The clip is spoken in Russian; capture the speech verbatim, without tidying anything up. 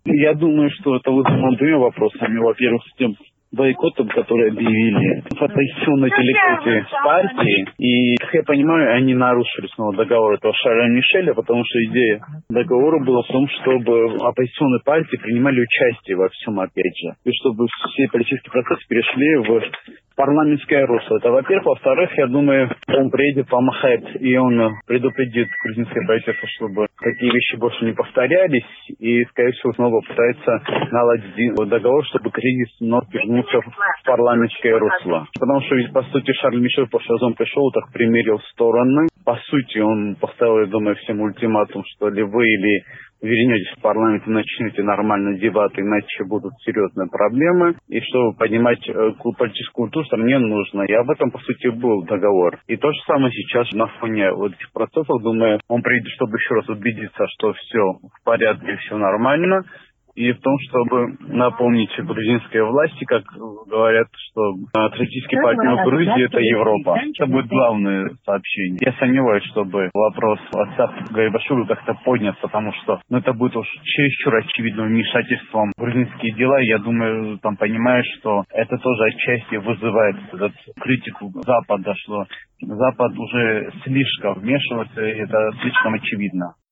Я думаю, что это вызвано двумя вопросами. Во-первых, с тем бойкотом, который объявили в оппозиционной телеканале партии. И, как я понимаю, они нарушили снова договор этого Шарля Мишеля, потому что идея договора была в том, чтобы оппозиционные партии принимали участие во всем, опять же. И чтобы все политические процессы перешли в парламентское русло. Это, во-первых. Во-вторых, я думаю, он приедет, помахает, и он предупредит грузинское правительство, чтобы такие вещи больше не повторялись, и, скорее всего, снова пытается наладить договор, чтобы кризис вновь вернулся в парламентское русло. Потому что, ведь, по сути, Шарль Мишель, после того, он пришел, так примирил стороны. По сути, он поставил, я думаю, всем ультиматум, что ли вы или вернетесь в парламент и начнете нормально дебаты, иначе будут серьезные проблемы. И чтобы поднимать политическую культуру, что мне нужно. И об этом, по сути, был договор. И то же самое сейчас на фоне вот этих процессов, думаю, он приедет, чтобы еще раз убедиться, что все в порядке, все нормально. И в том, чтобы напомнить грузинской власти, как говорят, что стратегический партнер Грузии – это Европа. Это будет главное сообщение. Я сомневаюсь, чтобы вопрос отца Гарибашвили как-то поднят, потому что ну, это будет уж чересчур очевидным вмешательством в грузинские дела. Я думаю, там понимаешь, что это тоже отчасти вызывает этот критику Запада, что Запад уже слишком вмешивается, и это слишком очевидно.